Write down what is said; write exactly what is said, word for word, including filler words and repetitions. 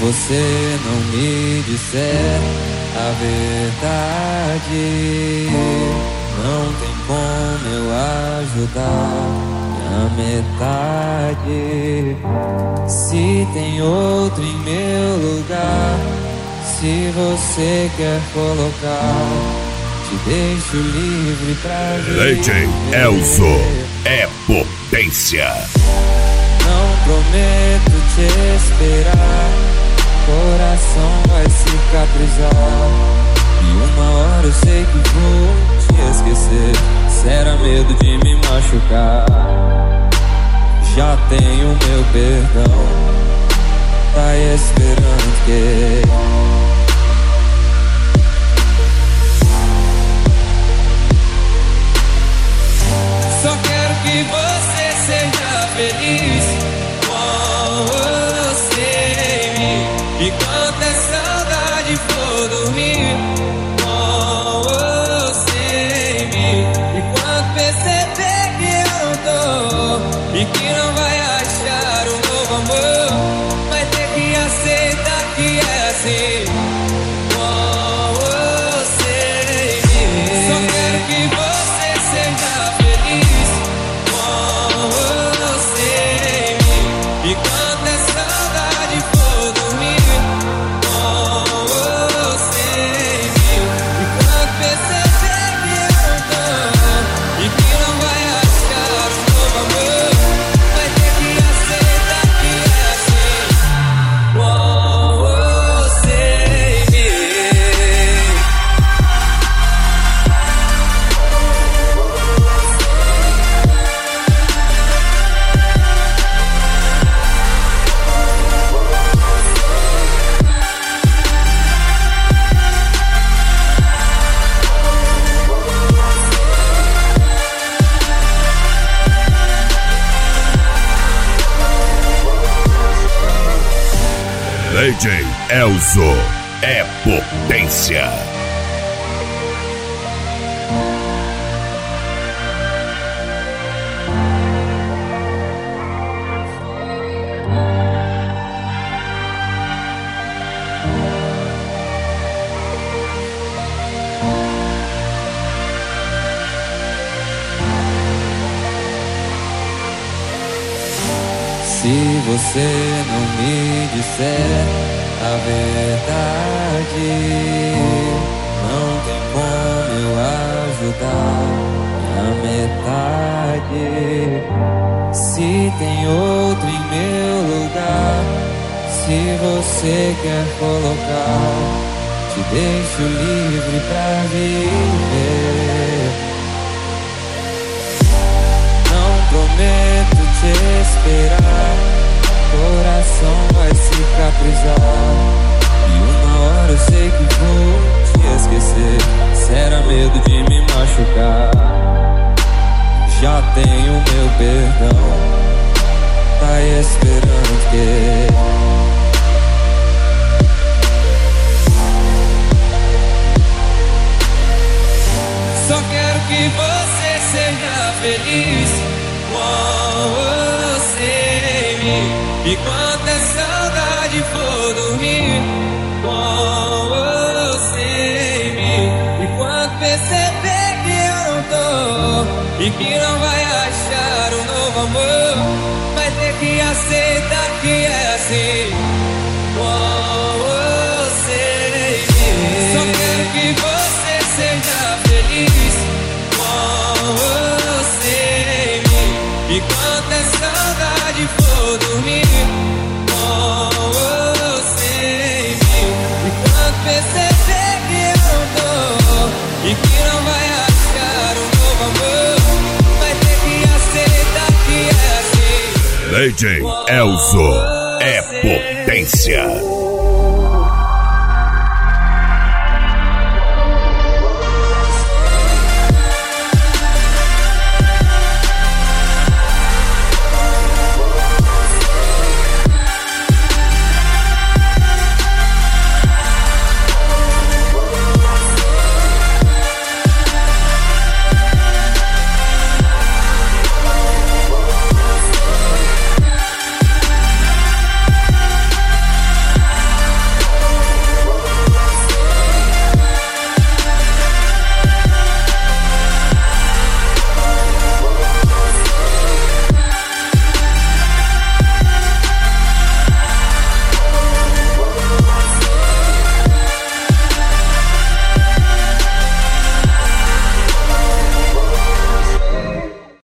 você não me disser a verdade, não tem como eu ajudar a metade. Se tem outro em meu lugar, se você quer colocar, te deixo livre pra viver. D J Elzo é potência. Não prometo te esperar, coração vai cicatrizar, e uma hora eu sei que vou te esquecer. Será medo de me machucar, já tenho meu perdão, tá esperando que só quero que você seja feliz com você. E quanta saudade for dormir com você. E quando perceber que eu não tô e que não vai achar um novo amor, vai ter que aceitar que é assim com você. Só quero que você seja feliz com você. E quanta saudade for dormir com você. E quando perceber que eu não tô e que não vai achar um novo amor, vai ter que aceitar que é assim com você. D J Elzo é potência. Se você não me disser a verdade, não tem como eu ajudar a metade. Se tem outro em meu lugar, se você quer colocar, te deixo livre pra viver. Não prometo te esperar, coração vai cicatrizar, e uma hora eu sei que vou te esquecer. Será medo de me machucar, já tenho meu perdão, tá esperando que só quero que você seja feliz com você. E quanta saudade for dormir com você. E quando perceber que eu não tô e que não vai achar um novo amor, vai ter que aceitar que é assim com você. Só quero que você seja feliz com você. E quanta saudade for dormir com você. E quando perceber que eu não tô e que não vai achar um novo amor, vai ter que aceitar que é assim. D J Elzo é potência.